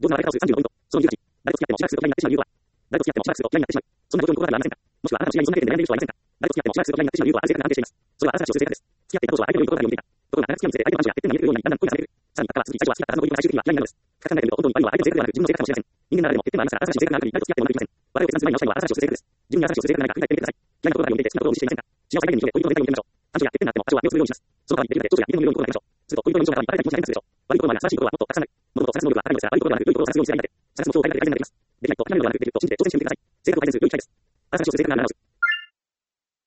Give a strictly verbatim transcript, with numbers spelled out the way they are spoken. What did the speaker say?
どうせなら誰かを数さんじゅうのポイント。その理由たち。誰と付き合ってもしばらくすると嫌いになってしまう理由とは。誰と付き合ってもしばらくすると嫌いになってしまう。そんな状況に心当たりはありませんか？もしくはあなたの知り合いにそんな経験で悩んでいる人はいませんか？誰と付き合ってもしばらくすると嫌いになってしまう理由とはあなた性格が安定しています。それはあなたたちの性格です。付き合っていた当初は相手の良いところから読んでいた。ところがあなたが付き合うにつれ相手の短所や欠点が見えてくるようになり、だんだん恋が冷めてくる。さらに結果は続き、最初は好きだったはずの恋人が最終的には嫌いになるのです。深く考えてみると、本当に悪いのは相手の性格ではなく自分の性格かもしれません。人間ならでも欠点はありますが、あなたたちの性格がある限り誰と付き合ってもうまくいきません。我々を決断する前に直したいのはあなたたちの性格です。自分にあなたたちの性格が何か考えてみてください。嫌いなところが読んでいて、好きなところを無視していませんか？幸せ最大限に生きて恋人の面倒を見てみましょう。短所や欠点があっても多少は目をつぶるようにします。その代わりできるだけ長所や見てみるように心がけましょう。すると恋人の印象が変わりたい気持ちになりますでしょう。悪いところもあり、新しいところはもっとたくさんある。物事を探す能力は高いのですが、悪いところではなく良いところを探すようにしてあげて、探す目標を変えられるだけになります。できないと諦めるのではなく、できると信じて挑戦してみてください。性格を改善する良い機会です。あなたたちの性格がなら直す。